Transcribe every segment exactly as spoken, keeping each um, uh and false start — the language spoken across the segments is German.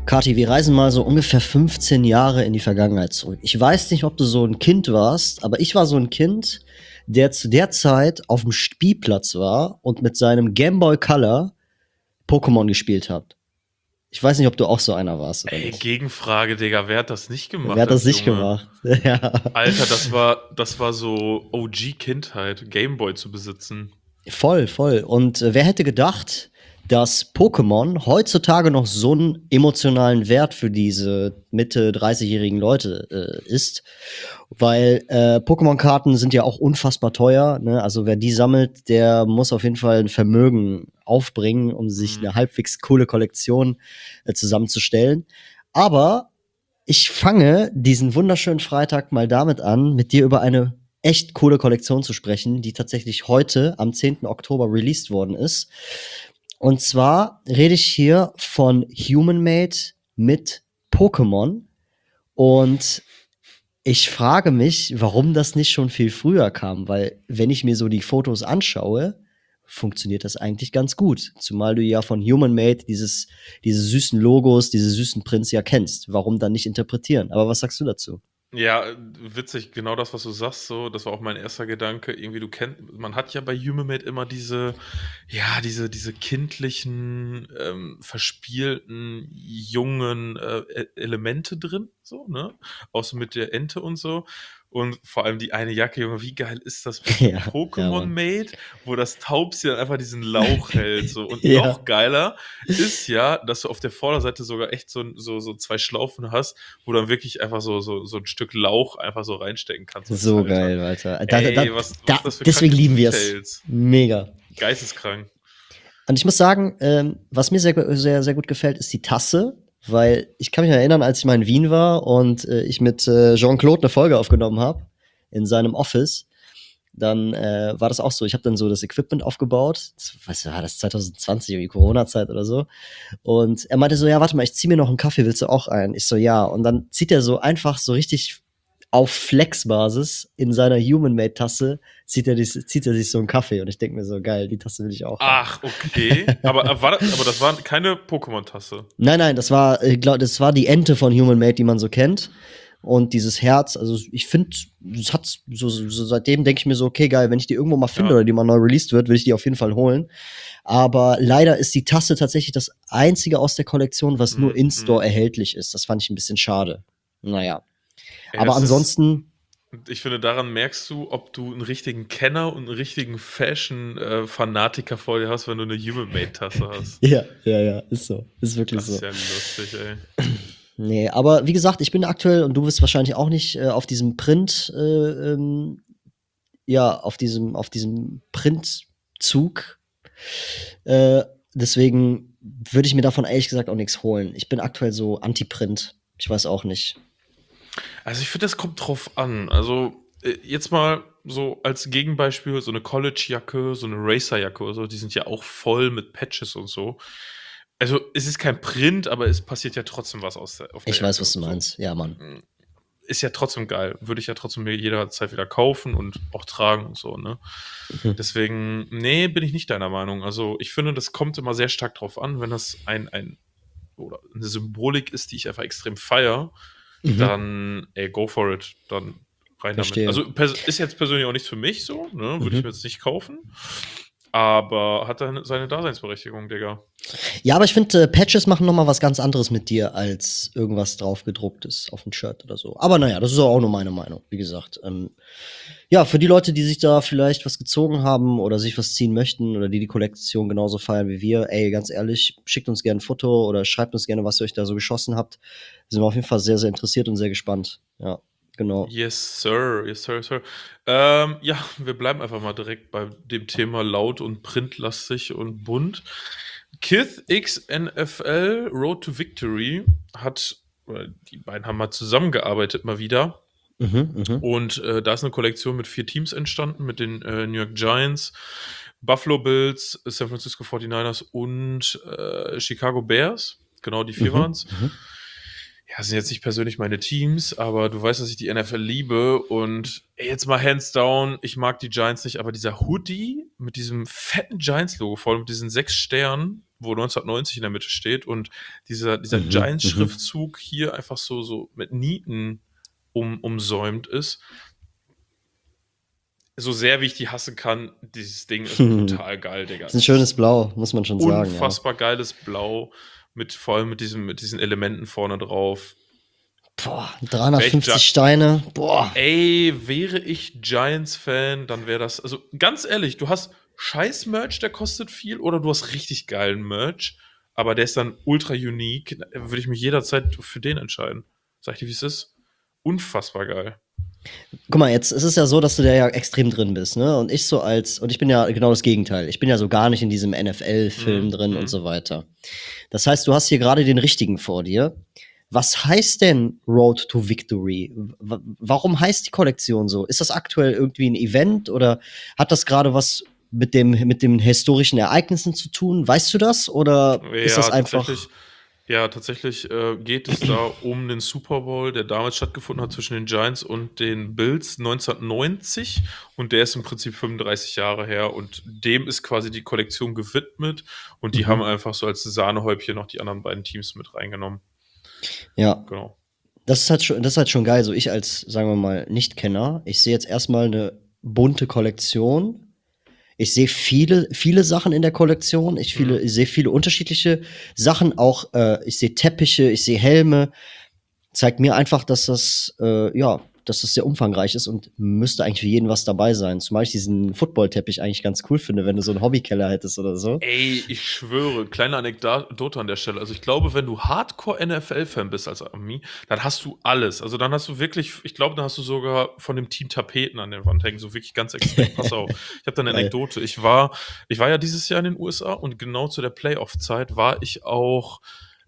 Kati, wir reisen mal so ungefähr fünfzehn Jahre in die Vergangenheit zurück. Ich weiß nicht, ob du so ein Kind warst, aber ich war so ein Kind, der zu der Zeit auf dem Spielplatz war und mit seinem Game Boy Color Pokémon gespielt hat. Ich weiß nicht, ob du auch so einer warst oder Ey, nicht. Gegenfrage, Digga, wer hat das nicht Wer gemacht hat das als nicht Junge? gemacht? Ja. Alter, das war, das war so O G-Kindheit, Gameboy zu besitzen. Voll, voll. Und äh, wer hätte gedacht, dass Pokémon heutzutage noch so einen emotionalen Wert für diese Mitte dreißig-jährigen Leute äh, ist? Weil äh, Pokémon-Karten sind ja auch unfassbar teuer. Ne? Also wer die sammelt, der muss auf jeden Fall ein Vermögen aufbringen, um sich Hm. eine halbwegs coole Kollektion äh, zusammenzustellen. Aber ich fange diesen wunderschönen Freitag mal damit an, mit dir über eine echt coole Kollektion zu sprechen, die tatsächlich heute am zehnten Oktober released worden ist. Und zwar rede ich hier von Human Made mit Pokémon. Und ich frage mich, warum das nicht schon viel früher kam, weil wenn ich mir so die Fotos anschaue, funktioniert das eigentlich ganz gut. Zumal du ja von Human Made dieses, diese süßen Logos, diese süßen Prints ja kennst. Warum dann nicht interpretieren? Aber was sagst du dazu? Ja, äh, witzig, genau das, was du sagst, so, das war auch mein erster Gedanke. Irgendwie, du kennst, man hat ja bei Humamate immer diese, ja, diese, diese kindlichen, ähm, verspielten, jungen äh, E- Elemente drin, so, ne? Auch so mit der Ente und so. Und vor allem die eine Jacke, Junge, wie geil ist das bitte? Ja, ja, Pokémon Mann. Made, wo das Taubsi dann einfach diesen Lauch hält, so. Und Ja. noch geiler ist ja, dass du auf der Vorderseite sogar echt so, so, so zwei Schlaufen hast, wo du dann wirklich einfach so, so, so ein Stück Lauch einfach so reinstecken kannst als So Halter. geil, Alter. Da, da, da, Ey, was, was da, das für deswegen kranke lieben wir es. Details. Mega. Geisteskrank. Und ich muss sagen, ähm, was mir sehr, sehr, sehr gut gefällt, ist die Tasse. Weil ich kann mich erinnern, als ich mal in Wien war und äh, ich mit äh, Jean-Claude eine Folge aufgenommen habe in seinem Office, dann äh, war das auch so. Ich habe dann so das Equipment aufgebaut. Das, was war das? zwanzig zwanzig, irgendwie Corona-Zeit oder so. Und er meinte so, ja, warte mal, ich zieh mir noch einen Kaffee, willst du auch einen? Ich so, ja. Und dann zieht er so einfach so richtig auf Flex-Basis in seiner Human-Made-Tasse, zieht er, dies, zieht er sich so einen Kaffee. Und ich denke mir so, geil, die Tasse will ich auch haben. Ach, okay. Aber, äh, war, das- aber das war keine Pokémon-Tasse. Nein, nein, das war, ich glaub, das war die Ente von Human Made, die man so kennt. Und dieses Herz, also ich finde, es hat so, so seitdem denke ich mir so, okay, geil, wenn ich die irgendwo mal finde Ja. oder die mal neu released wird, will ich die auf jeden Fall holen. Aber leider ist die Tasse tatsächlich das einzige aus der Kollektion, was nur Mhm, in-store mhm. erhältlich ist. Das fand ich ein bisschen schade. Naja. Ey, Aber das ist, ansonsten, ich finde, daran merkst du, ob du einen richtigen Kenner und einen richtigen Fashion-Fanatiker vor dir hast, wenn du eine Human-Made-Tasse hast. ja, ja, ja, ist so. Ist wirklich Das so. ist ja lustig, ey. Nee, aber wie gesagt, ich bin aktuell, und du bist wahrscheinlich auch nicht, äh, auf diesem Print, äh, ähm, ja, auf diesem, auf diesem Printzug. Äh, deswegen würde ich mir davon ehrlich gesagt auch nichts holen. Ich bin aktuell so Anti-Print. Ich weiß auch nicht. Also ich finde, das kommt drauf an. Also äh, jetzt mal so als Gegenbeispiel so eine College-Jacke, so eine Racer-Jacke oder so, die sind ja auch voll mit Patches und so. Also es ist kein Print, aber es passiert ja trotzdem was aus der, auf der Ich weiß, Jacke. was du So. meinst. Ja, Mann. Mm, Ist ja trotzdem geil. Würde ich ja trotzdem mir jederzeit wieder kaufen und auch tragen und so, ne? Mhm. Deswegen, nee, bin ich nicht deiner Meinung. Also ich finde, das kommt immer sehr stark drauf an, wenn das ein, ein oder eine Symbolik ist, die ich einfach extrem feiere, Mhm. dann, ey, go for it. Dann rein damit. Verstehe. Also pers- ist jetzt persönlich auch nichts für mich so, ne? Würde ich mir Mhm. jetzt nicht kaufen. Aber hat dann seine Daseinsberechtigung, Digga. Ja, aber ich finde, äh, Patches machen noch mal was ganz anderes mit dir, als irgendwas drauf gedruckt ist auf 'n Shirt oder so. Aber naja, das ist auch nur meine Meinung, wie gesagt. Ähm, ja, für die Leute, die sich da vielleicht was gezogen haben oder sich was ziehen möchten oder die die Kollektion genauso feiern wie wir, ey, ganz ehrlich, schickt uns gerne 'n Foto oder schreibt uns gerne, was ihr euch da so geschossen habt. Sind wir auf jeden Fall sehr, sehr interessiert und sehr gespannt. Ja, genau. Yes, Sir, yes, Sir, Sir. Ähm, ja, wir bleiben einfach mal direkt bei dem Thema laut und printlastig und bunt. Kith X N F L Road to Victory hat, oder die beiden haben mal zusammengearbeitet mal wieder. Mhm, mhm. Und äh, da ist eine Kollektion mit vier Teams entstanden, mit den äh, New York Giants, Buffalo Bills, San Francisco forty-niners und äh, Chicago Bears. Genau, die vier waren Mhm, es. mhm. Ja, sind jetzt nicht persönlich meine Teams, aber du weißt, dass ich die N F L liebe. Und ey, jetzt mal hands down, ich mag die Giants nicht, aber dieser Hoodie mit diesem fetten Giants-Logo voll, mit diesen sechs Sternen, wo neunzehnhundertneunzig in der Mitte steht und dieser, dieser Mhm, Giants-Schriftzug hier einfach so, so mit Nieten um, umsäumt ist. So sehr wie ich die hassen kann, dieses Ding ist brutal geil, Digga. Das ist ein schönes Blau, muss man schon sagen. Unfassbar ja. geiles Blau, mit, vor allem mit, diesem, mit diesen Elementen vorne drauf. Boah, dreihundertfünfzig Steine. Boah. Ey, wäre ich Giants-Fan, dann wäre das, also ganz ehrlich, du hast scheiß Merch, der kostet viel, oder du hast richtig geilen Merch, aber der ist dann ultra unique, würde ich mich jederzeit für den entscheiden. Sag ich dir, wie es ist? Unfassbar geil. Guck mal, jetzt ist es ja so, dass du da ja extrem drin bist, ne? Und ich so als, und ich bin ja genau das Gegenteil. Ich bin ja so gar nicht in diesem N F L-Film Mhm. drin und so weiter. Das heißt, du hast hier gerade den richtigen vor dir. Was heißt denn Road to Victory? W- warum heißt die Kollektion so? Ist das aktuell irgendwie ein Event oder hat das gerade was mit dem mit den historischen Ereignissen zu tun? Weißt du das oder Ja, ist das einfach? tatsächlich, ja, tatsächlich äh, geht es da um den Super Bowl, der damals stattgefunden hat zwischen den Giants und den Bills neunzehnhundertneunzig, und der ist im Prinzip fünfunddreißig Jahre her, und dem ist quasi die Kollektion gewidmet, und die Mhm. haben einfach so als Sahnehäubchen noch die anderen beiden Teams mit reingenommen. Ja, Genau. das ist halt schon, das ist halt schon geil. So ich als, sagen wir mal, Nicht-Kenner, ich sehe jetzt erstmal eine bunte Kollektion. Ich sehe viele, viele Sachen in der Kollektion. Ich, viele, Mhm. ich sehe viele unterschiedliche Sachen. Auch äh, ich sehe Teppiche, ich sehe Helme. Zeigt mir einfach, dass das, äh, ja, dass das sehr umfangreich ist und müsste eigentlich für jeden was dabei sein. Zumal ich diesen Football-Teppich eigentlich ganz cool finde, wenn du so einen Hobbykeller hättest oder so. Ey, ich schwöre, kleine Anekdote an der Stelle. Also ich glaube, wenn du Hardcore-N F L-Fan bist als Ami, dann hast du alles. Also dann hast du wirklich, ich glaube, dann hast du sogar von dem Team Tapeten an der Wand hängen, so wirklich ganz extrem. Pass auf, ich habe da eine Geil. Anekdote. Ich war, ich war ja dieses Jahr in den U S A, und genau zu der Playoff-Zeit war ich auch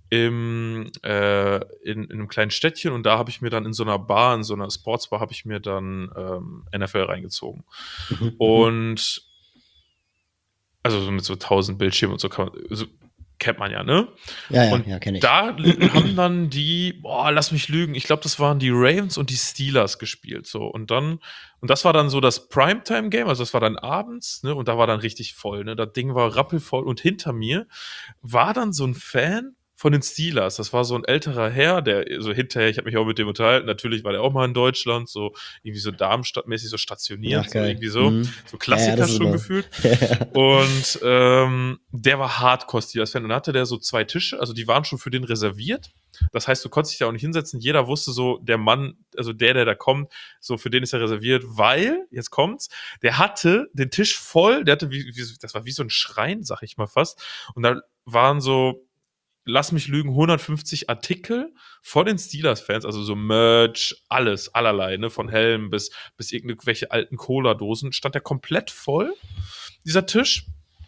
im, äh, in, in einem kleinen Städtchen, und da habe ich mir dann in so einer Bar, in so einer Sportsbar, habe ich mir dann ähm, N F L reingezogen. Mhm, Und also so mit so tausend Bildschirmen und so, kann man, so kennt man ja, ne? Ja, ja, Und ja, kenne ich. da haben dann die, boah, lass mich lügen, ich glaube, das waren die Ravens und die Steelers gespielt, so. Und dann, und das war dann so das Primetime-Game, also das war dann abends, ne? Und da war dann richtig voll, ne? Das Ding war rappelvoll, und hinter mir war dann so ein Fan von den Steelers. Das war so ein älterer Herr, der so hinterher, ich habe mich auch mit dem unterhalten, natürlich war der auch mal in Deutschland, so irgendwie so Darmstadt-mäßig so stationiert, Ach, so geil. irgendwie so, Mhm. so Ja, ja, Klassiker das ist schon immer- gefühlt. Und ähm, der war Hardcore-Steelers-Fan, und dann hatte der so zwei Tische, also die waren schon für den reserviert. Das heißt, du konntest dich da auch nicht hinsetzen. Jeder wusste so, der Mann, also der, der da kommt, so für den ist er reserviert, weil, jetzt kommt's, der hatte den Tisch voll, der hatte wie, wie das war wie so ein Schrein, sag ich mal fast. Und da waren so, lass mich lügen, hundertfünfzig Artikel von den Steelers-Fans, also so Merch, alles, allerlei, ne, von Helmen bis, bis irgendwelche alten Cola-Dosen, stand der komplett voll, dieser Tisch,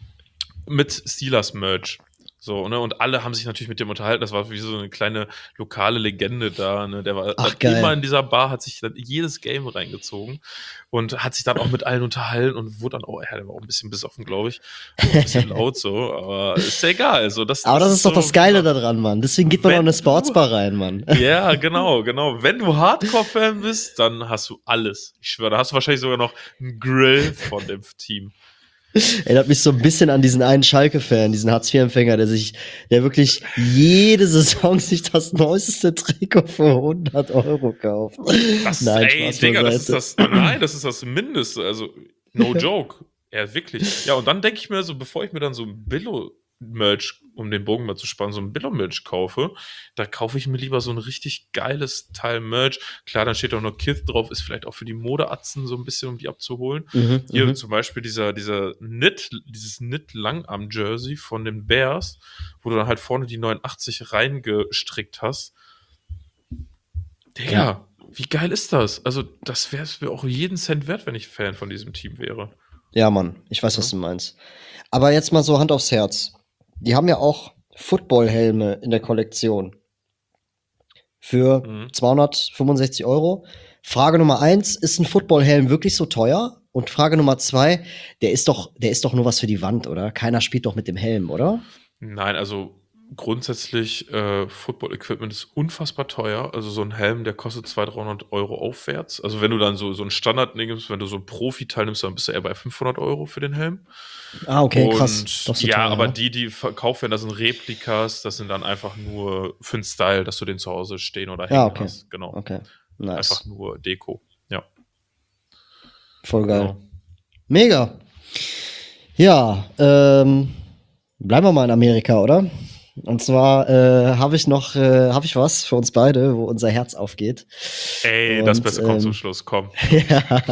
mit Steelers-Merch. So, ne, und alle haben sich natürlich mit dem unterhalten. Das war wie so eine kleine lokale Legende da, ne. Der war Ach, dann geil. immer in dieser Bar, hat sich dann jedes Game reingezogen und hat sich dann auch mit allen unterhalten und wurde dann auch, ja, der war auch ein bisschen besoffen, glaube ich. Auch ein bisschen laut so, aber ist ja egal. So, das, Aber das ist doch so, das Geile daran, Mann. Deswegen geht man Wenn auch in eine du- Sportsbar rein, Mann. Ja, genau, genau. Wenn du Hardcore-Fan bist, dann hast du alles. Ich schwöre, da hast du wahrscheinlich sogar noch einen Grill von dem Team. Erinnert mich so ein bisschen an diesen einen Schalke-Fan, diesen Hartz-vier-Empfänger, der sich, der wirklich jede Saison sich das neueste Trikot für hundert Euro kauft. Das, Nein, ey, Spaß Digga, das ist beiseite. das, nein, das ist das Mindeste, also no joke. Ja, wirklich. Ja, und dann denke ich mir so, bevor ich mir dann so ein Billo-Merch, um den Bogen mal zu spannen, so ein Billo-Merch kaufe, da kaufe ich mir lieber so ein richtig geiles Teil Merch. Klar, dann steht auch noch Kith drauf, ist vielleicht auch für die Modeatzen so ein bisschen, um die abzuholen. Mhm, Hier mhm. zum Beispiel dieser, dieser Knit, dieses Knit-Langarm-Jersey von den Bears, wo du dann halt vorne die neunundachtzig reingestrickt hast. Digga, Ja. wie geil ist das? Also, das wäre es mir auch jeden Cent wert, wenn ich Fan von diesem Team wäre. Ja, Mann, ich weiß, Ja. was du meinst. Aber jetzt mal so Hand aufs Herz. Die haben ja auch Football-Helme in der Kollektion. Für Mhm. zweihundertfünfundsechzig Euro. Frage Nummer eins, ist ein Football-Helm wirklich so teuer? Und Frage Nummer zwei, der ist doch, der ist doch nur was für die Wand, oder? Keiner spielt doch mit dem Helm, oder? Nein, also grundsätzlich, äh, Football-Equipment ist unfassbar teuer. Also, so ein Helm, der kostet zweihundert, dreihundert Euro aufwärts. Also, wenn du dann so so 'n Standard nimmst, wenn du so 'n Profi-Teil nimmst, dann bist du eher bei fünfhundert Euro für den Helm. Ah, okay, krass. Und Doch so ja, teuer, aber ja. die, die verkauft werden, das sind Replikas, das sind dann einfach nur für 'n Style, dass du den zu Hause stehen oder Ja, hängen okay. hast. Genau. Okay. Einfach Nice. nur Deko. Ja, Voll geil. genau. Mega. Ja, ähm, bleiben wir mal in Amerika, oder? Und zwar äh, habe ich noch, äh, habe ich was für uns beide, wo unser Herz aufgeht. Ey, das Und Beste kommt zum ähm, Schluss, komm. ja.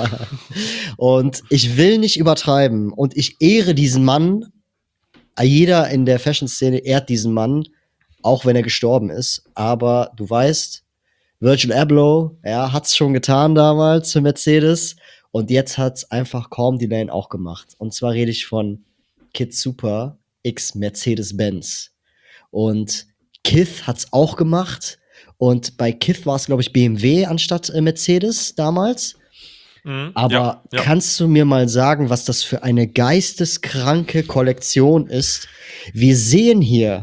Und ich will nicht übertreiben. Und ich ehre diesen Mann. Jeder in der Fashion-Szene ehrt diesen Mann, auch wenn er gestorben ist. Aber du weißt, Virgil Abloh, ja, hat's schon getan damals für Mercedes. Und jetzt hat's einfach Calm Delane auch gemacht. Und zwar rede ich von Kid Super x Mercedes-Benz. Und Kith hat's auch gemacht. Und bei Kith war es, glaube ich, B M W anstatt äh, Mercedes damals. Mhm. Aber Ja, ja. kannst du mir mal sagen, was das für eine geisteskranke Kollektion ist? Wir sehen hier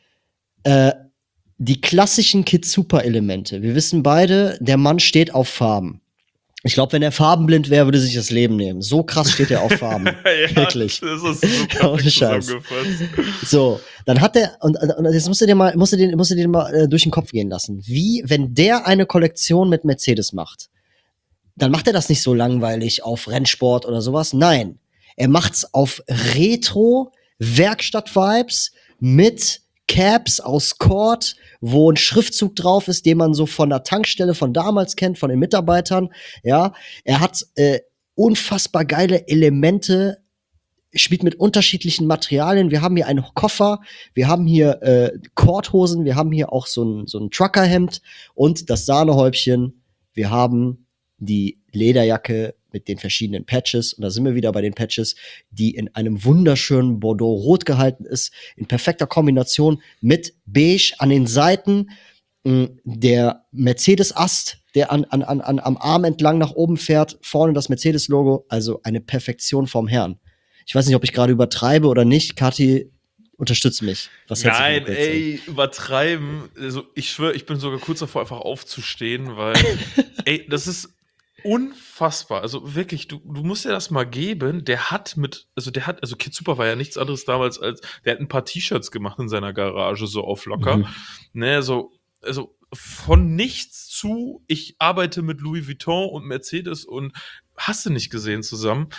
äh, die klassischen Kid-Super-Elemente. Wir wissen beide, der Mann steht auf Farben. Ich glaube, wenn er farbenblind wäre, würde sich das Leben nehmen. So krass steht er auf Farben. Ja, Wirklich. das ist super Ohne Scheiß. zusammengefasst. So, dann hat er, und, und jetzt musst du dir mal, musst du den, musst du den mal äh, durch den Kopf gehen lassen. Wie, wenn der eine Kollektion mit Mercedes macht, dann macht er das nicht so langweilig auf Rennsport oder sowas. Nein, er macht's auf Retro Werkstatt-Vibes mit Caps aus Cord, wo ein Schriftzug drauf ist, den man so von der Tankstelle von damals kennt, von den Mitarbeitern. Ja, er hat äh, unfassbar geile Elemente, spielt mit unterschiedlichen Materialien. Wir haben hier einen Koffer, wir haben hier äh, Korthosen, wir haben hier auch so ein, so ein Truckerhemd und das Sahnehäubchen. Wir haben die Lederjacke mit den verschiedenen Patches. Und da sind wir wieder bei den Patches, die in einem wunderschönen Bordeaux-Rot gehalten ist, in perfekter Kombination mit Beige an den Seiten. Der Mercedes-Ast, der an, an, an, am Arm entlang nach oben fährt, vorne das Mercedes-Logo, also eine Perfektion vom Herrn. Ich weiß nicht, ob ich gerade übertreibe oder nicht. Kathi, unterstützt mich. Was hältst du von der Nein, Kollektion? ey, übertreiben. Also, ich schwöre, ich bin sogar kurz davor, einfach aufzustehen, weil, ey, das ist unfassbar. Also wirklich, du, du musst dir das mal geben. Der hat mit, also der hat, also Kid Super war ja nichts anderes damals als, der hat ein paar T-Shirts gemacht in seiner Garage, so auf locker. Mhm. Ne, so, also von nichts zu, ich arbeite mit Louis Vuitton und Mercedes und hast du nicht gesehen zusammen.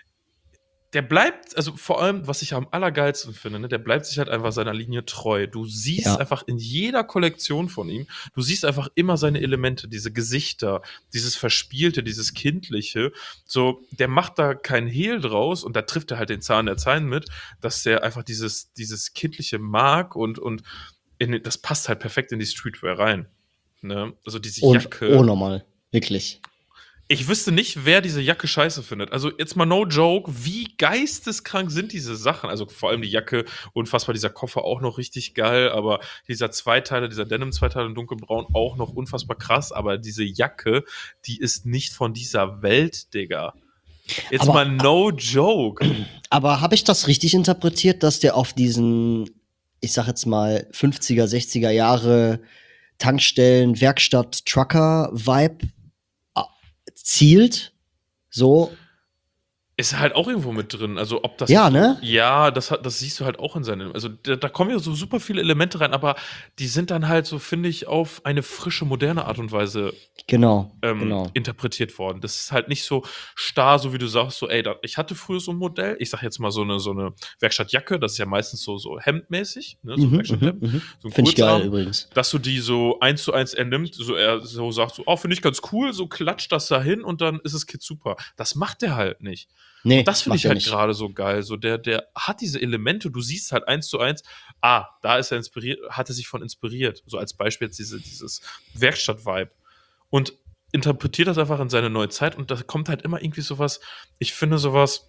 Der bleibt, also vor allem, was ich am allergeilsten finde, ne, der bleibt sich halt einfach seiner Linie treu. Du siehst Ja. einfach in jeder Kollektion von ihm, du siehst einfach immer seine Elemente, diese Gesichter, dieses Verspielte, dieses Kindliche. So, der macht da kein Hehl draus und da trifft er halt den Zahn der Zeit mit, dass der einfach dieses, dieses Kindliche mag und, und in, das passt halt perfekt in die Streetwear rein. Ne? Also diese Und Jacke. oh, nochmal. Wirklich. Ich wüsste nicht, wer diese Jacke scheiße findet. Also jetzt mal no joke, wie geisteskrank sind diese Sachen? Also vor allem die Jacke, unfassbar, dieser Koffer auch noch richtig geil, aber dieser Zweiteiler, dieser Denim-Zweiteiler in dunkelbraun auch noch unfassbar krass, aber diese Jacke, die ist nicht von dieser Welt, Digga. Jetzt Aber- mal no joke. Aber habe ich das richtig interpretiert, dass der auf diesen, ich sag jetzt mal, fünfziger, sechziger Jahre Tankstellen, Werkstatt, Trucker-Vibe äh, zielt? So, Ist halt auch irgendwo mit drin. Also, ob das Ja, jetzt so, ne? Ja, das hat das siehst du halt auch in seinem, also, da da kommen ja so super viele Elemente rein, aber die sind dann halt so, finde ich, auf eine frische, moderne Art und Weise genau, ähm, genau. interpretiert worden. Das ist halt nicht so starr, so wie du sagst, so, ey, da, ich hatte früher so ein Modell, ich sag jetzt mal so eine, so eine Werkstattjacke, das ist ja meistens so, so hemdmäßig, ne, so ein Mhm, Werkstatthemd, mhm, mhm. so ein Finde ich geil Kurzarm, übrigens. dass du die so eins zu eins ernimmt, so er so sagt, so, oh, finde ich ganz cool, so klatscht das da hin und dann ist es Kid Super. Das macht der halt nicht. Nee, Und das finde macht ich er halt nicht. gerade so geil. So, der, der hat diese Elemente, du siehst halt eins zu eins, ah, da ist er inspiriert, hat er sich von inspiriert. So als Beispiel jetzt diese, dieses Werkstatt-Vibe. Und interpretiert das einfach in seine neue Zeit und da kommt halt immer irgendwie sowas, ich finde sowas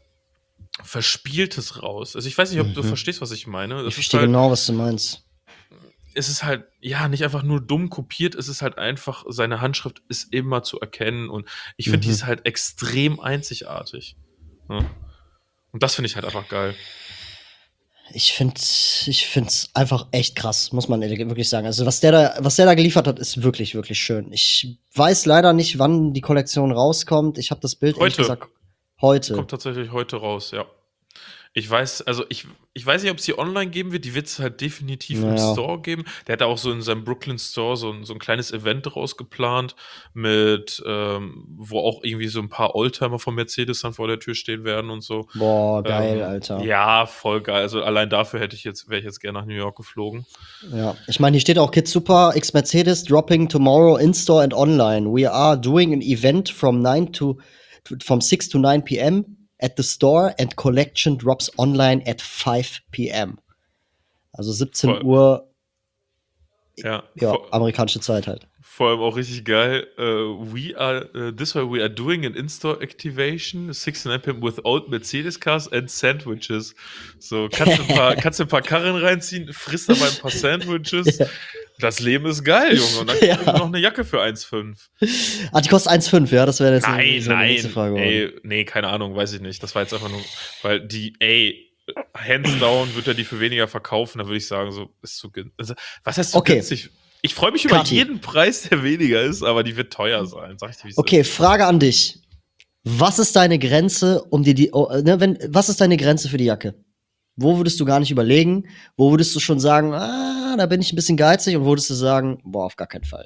Verspieltes raus. Also ich weiß nicht, ob du Mhm. verstehst, was ich meine. Das Ich ist verstehe halt, genau, was du meinst. es ist halt, ja, nicht einfach nur dumm kopiert, es ist halt einfach, seine Handschrift ist immer zu erkennen und ich finde, die Mhm. ist halt extrem einzigartig. Ja. Und das finde ich halt einfach geil. Ich finde ich finde es einfach echt krass, muss man ehrlich wirklich sagen. Also, was der da was der da geliefert hat, ist wirklich, wirklich schön. Ich weiß leider nicht, wann die Kollektion rauskommt. Ich habe das Bild ehrlich Heute. gesagt heute. Kommt tatsächlich heute raus, ja. Ich weiß, also ich, ich weiß nicht, ob es die online geben wird, die wird es halt definitiv im Ja. Store geben. Der hat da auch so in seinem Brooklyn Store so ein, so ein kleines Event rausgeplant, mit, ähm, wo auch irgendwie so ein paar Oldtimer von Mercedes dann vor der Tür stehen werden und so. Boah, geil, Ähm, Alter. ja, voll geil. Also allein dafür hätte ich jetzt, wäre ich jetzt gerne nach New York geflogen. Ja, ich meine, hier steht auch Kid Super X Mercedes dropping tomorrow in store and online. We are doing an event from nine to, to from six to nine p m at the store and collection drops online at five p m Also siebzehn Voll, Uhr, ja, ja, voll, amerikanische Zeit halt. vor allem auch richtig geil. Uh, we are, uh, this way we are doing an in-store activation, six to nine p m with old Mercedes cars and sandwiches. So, kannst du ein paar, kannst du ein paar Karren reinziehen, frisst dabei ein paar Sandwiches. Ja. Das Leben ist geil, Junge. Und dann Ja. kriegst du noch eine Jacke für eins Komma fünf. Ah, die kostet eins Komma fünf, ja, das wäre jetzt Nein, so eine nächste nein, Frage geworden. ey, nee, keine Ahnung, weiß ich nicht. Das war jetzt einfach nur, weil die, ey, hands down wird er die für weniger verkaufen, da würde ich sagen, so, ist zu günstig. Also, was heißt zu Okay. günstig? Ich freue mich über Kati. jeden Preis, der weniger ist, aber die wird teuer sein, sag ich dir, wie es Okay, ist. Frage an dich. Was ist deine Grenze, um dir die, oh, ne, wenn, was ist deine Grenze für die Jacke? Wo würdest du gar nicht überlegen? Wo würdest du schon sagen, ah, da bin ich ein bisschen geizig? Und wo würdest du sagen, boah, auf gar keinen Fall?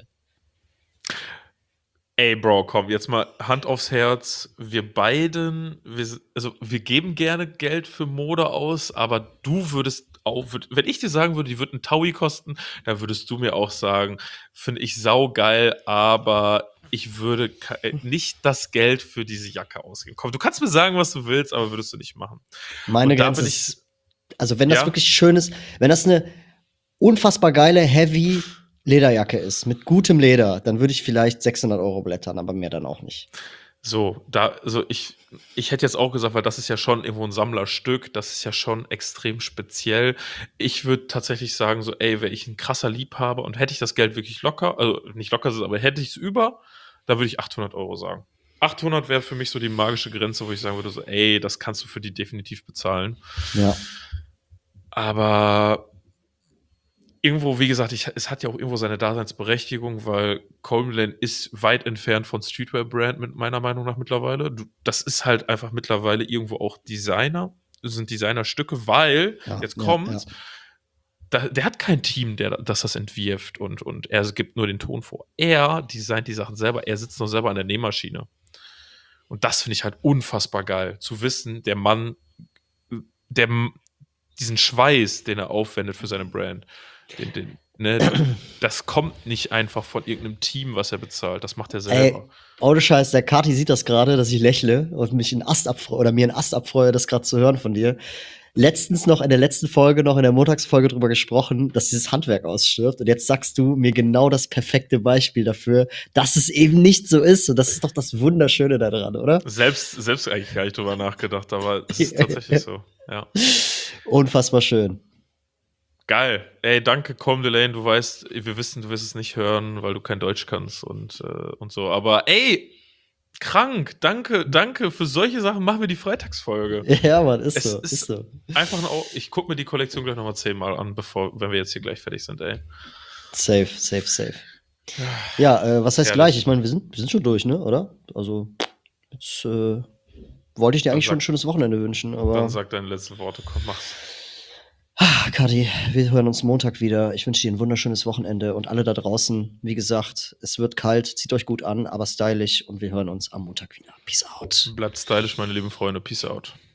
Ey, Bro, komm, jetzt mal Hand aufs Herz. Wir beiden, wir, s- also wir geben gerne Geld für Mode aus, aber du würdest auch, würd- wenn ich dir sagen würde, die wird ein Taui kosten, dann würdest du mir auch sagen, finde ich saugeil, aber ich würde ke- äh, nicht das Geld für diese Jacke ausgeben. Komm, du kannst mir sagen, was du willst, aber würdest du nicht machen. Meine Und da Grenze bin ist, also wenn das Ja? wirklich schön ist, wenn das eine unfassbar geile, heavy Lederjacke ist, mit gutem Leder, dann würde ich vielleicht sechshundert Euro blättern, aber mehr dann auch nicht. So, da, also ich, ich hätte jetzt auch gesagt, weil das ist ja schon irgendwo ein Sammlerstück, das ist ja schon extrem speziell. Ich würde tatsächlich sagen, so, ey, wäre ich ein krasser Liebhaber und hätte ich das Geld wirklich locker, also nicht locker, aber hätte ich es über, dann würde ich achthundert Euro sagen. achthundert wäre für mich so die magische Grenze, wo ich sagen würde, so, ey, das kannst du für die definitiv bezahlen. Ja. Aber irgendwo, wie gesagt, ich, es hat ja auch irgendwo seine Daseinsberechtigung, weil Coleman Lane ist weit entfernt von Streetwear-Brand, mit meiner Meinung nach mittlerweile. Du, das ist halt einfach mittlerweile irgendwo auch Designer, das sind Designerstücke, weil, Ja, jetzt ja, kommt's, ja. da, der hat kein Team, der das, das entwirft und, und er gibt nur den Ton vor. Er designt die Sachen selber, er sitzt noch selber an der Nähmaschine. Und das finde ich halt unfassbar geil, zu wissen, der Mann, der, diesen Schweiß, den er aufwendet für seine Brand, den, den, ne, das kommt nicht einfach von irgendeinem Team, was er bezahlt. Das macht er selber. Ey, ohne Scheiß, der Kati sieht das gerade, dass ich lächle und mich in Ast abfreue, oder mir in Ast abfreue, das gerade zu hören von dir. Letztens noch, in der letzten Folge, noch in der Montagsfolge drüber gesprochen, dass dieses Handwerk ausstirbt. Und jetzt sagst du mir genau das perfekte Beispiel dafür, dass es eben nicht so ist. Und das ist doch das Wunderschöne daran, oder? Selbst, selbst eigentlich gar nicht drüber nachgedacht, aber es ist tatsächlich so. Ja. Unfassbar schön. Geil. Ey, danke, Com Delane. Du weißt, wir wissen, du wirst es nicht hören, weil du kein Deutsch kannst und, äh, und so. Aber ey, krank. Danke, danke. Für solche Sachen machen wir die Freitagsfolge. Ja, Mann, ist Es so, ist ist so. Einfach nur, ich gucke mir die Kollektion gleich nochmal zehnmal an, bevor, wenn wir jetzt hier gleich fertig sind, ey. Safe, safe, safe. Ja, äh, was heißt Herrlich. gleich? Ich meine, wir sind, wir sind schon durch, ne, oder? Also, jetzt äh, wollte ich dir Dann eigentlich schon sag- ein schönes Wochenende wünschen, aber. Dann sag deine letzten Worte. Komm, mach's. Ah, Kati, wir hören uns Montag wieder. Ich wünsche dir ein wunderschönes Wochenende und alle da draußen, wie gesagt, es wird kalt, zieht euch gut an, aber stylisch und wir hören uns am Montag wieder. Peace out. Bleibt stylisch, meine lieben Freunde. Peace out.